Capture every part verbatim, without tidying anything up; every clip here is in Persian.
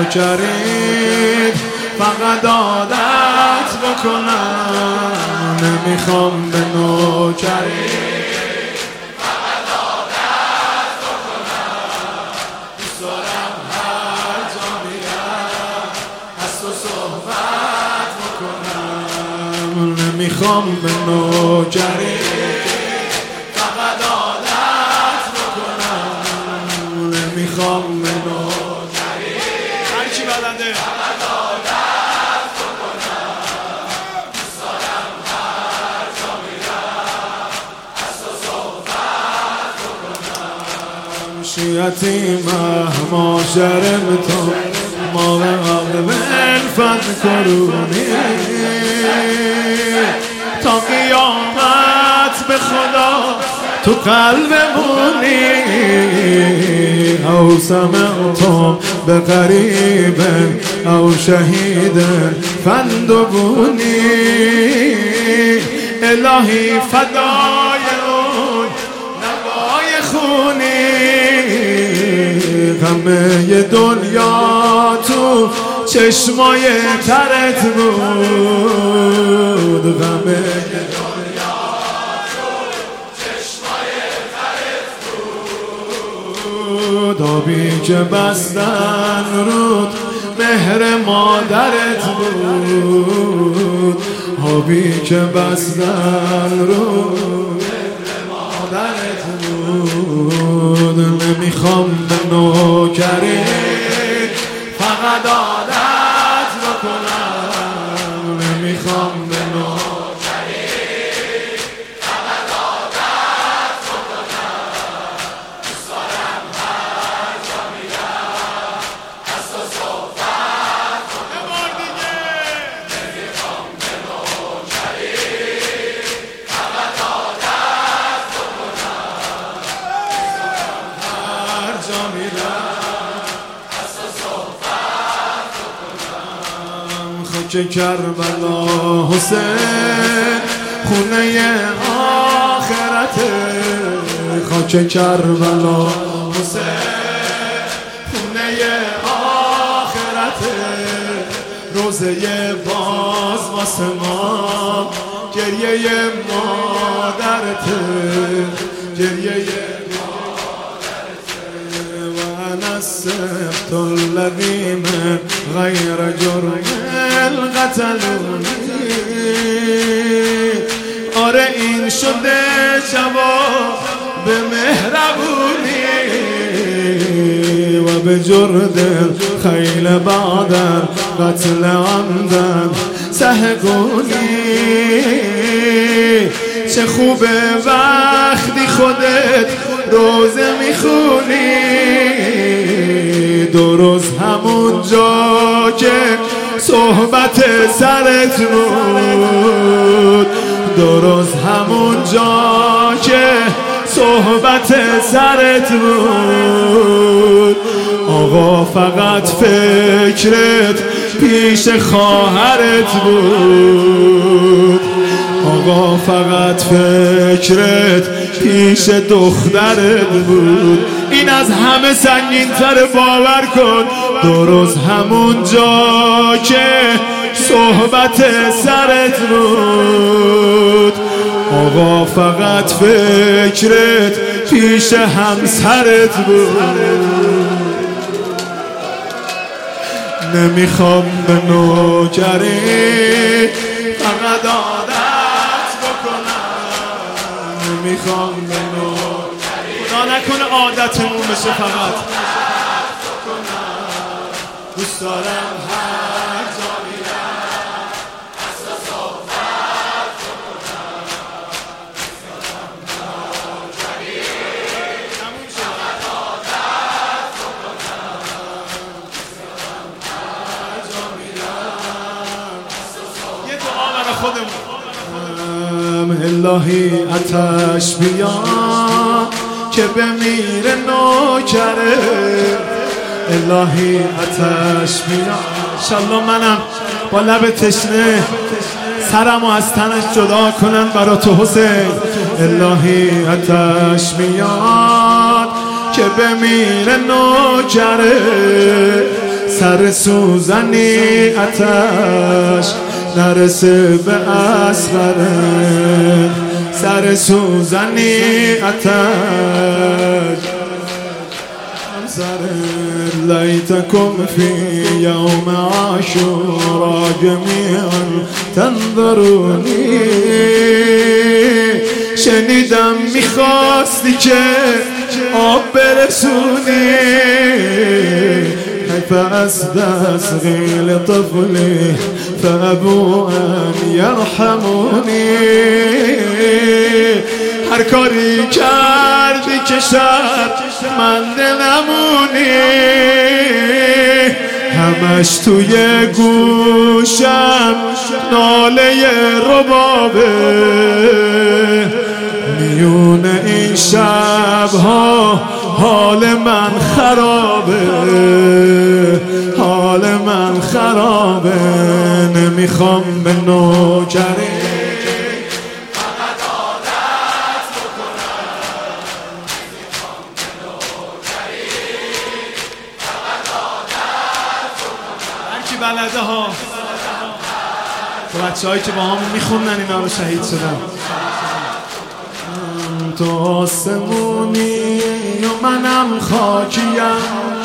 نوکرید فقط عادت بکنم، نمیخوام به نوکرید فقط عادت بکنم. دوست دارم هر جا میرم از تو صحبت بکنم، نمیخوام به نوکرید فقط عادت بکنم، نمیخوام به نوکرید هر چی بلنده فقط عادت بکنم. دوست دارم هر جا میرم از تو صحبت بکنم. شیعتی مهما شرمتم ما به قبل الفت کرونی تا قیامت به خدا تو قلبمونی. او سمعتم به قریب او شهید فندبونی. الهی فدای اون نوای خونی، همه دنیا تو چشمای ترت بود، همه دنیا تو چشمای ترت بود. آبی که بستن رود مهر مادرت بود، آبی که بستن رود مهر مادرت بود. نمیخوام به نوکرید فقط عادت بکنم، نمیخوام به نوکرید فقط عادت بکنم. دوست دارم هر جا میرم از تو صحبت بکنم، نمیخوام به نوکرید فقط عادت بکنم. هر جا میرم که کربلا حسین خونه آخرته، خاک کربلا حسین خونه آخرته. روزه باز واسه ما گریه مادرته، گریه مادرته. و انا السبت الذی من غیر جرم قتلونی. آره این شده جواب به مهربونی و به جرد خیل بعدن قتل عمدن سهگونی. چه خوبه وقتی خودت روزه میخونی، دو روز همون جا که صحبت سرت بود، دو روز همون جا که صحبت سرت بود. آقا فقط فکرت پیش خواهرت بود، آقا فقط فکرت پیش دخترت بود. این از همه سنگین تر، باور کن. دو روز همون جا که صحبت سرت بود، آقا فقط فکرت پیش همسرت بود. نمیخوام به نوکری فقط عادت بکنم، نمیخوام به نوکری خدا نکنه عادتمون بشه فقط. دوست دارم هر جا میرم از تو صحبت بکنم، دوست دارم نوکری فقط عادت بکنم. دوست دارم هر جا میرم از تو صحبت. یه دعا برای خودمون. الهی آتش بیا که بمیره نوکره، الهی آتش بیا. انشالله منم با لب تشنه سرمو از تنش جدا کنن برا تو حسین. الهی آتش میاد که بمیره نوکره، سر سوزنی آتش نرسه به اصغره، سر سوزنی آتش ليتكم في يوم عاشوراء جميعا تنظروني. شنیدم میخواستی که آب برسونی، كيف أستسقي لطفلي فأبوا أن يرحموني. هر کاری کردی که شد من دلمونی، همش توی گوشم ناله ربابه. میون این شبها حال من خرابه، حال من خرابه. نمیخوام به نوکری بلده ها تو بچه هایی که با هم میخوندن اینا رو شهید شدن. تو آسمونی و منم خاکیم،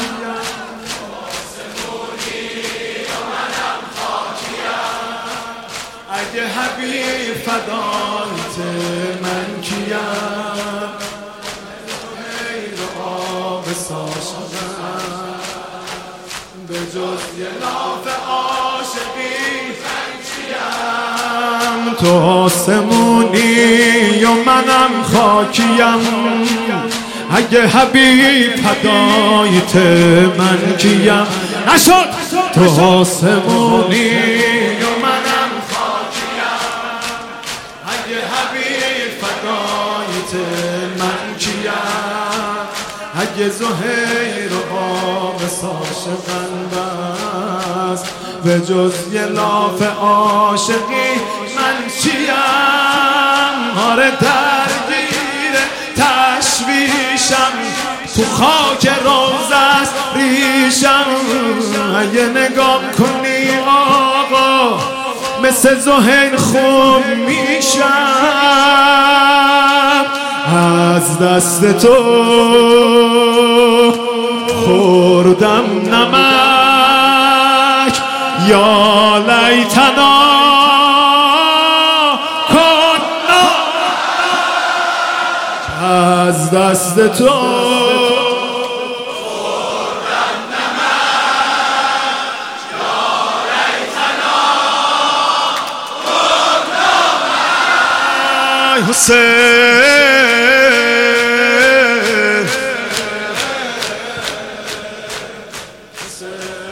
اگه حبیب فدایت من کیم، غیر آب ساشدم به جز یه لاف عاشقی من چیم. تو آسمونی و منم خاکیم، اگه حبیب فدایت من کیم. نشد تو آسمونی و منم خاکیم، اگه حبیب فدایت من کیم. اگه زهیر و آب عاشقن بس به جز یه لاف عاشقی من چیم. آره درگیر تشویشم تو خاک روزه است ریشم. اگه نگاه کنی آقا مثل زهیر خوب میشم. از دست تو خوردم نمک، یا لیتنا کنا. از دست تو خوردم نمک، یا لیتنا کنا. حسین Say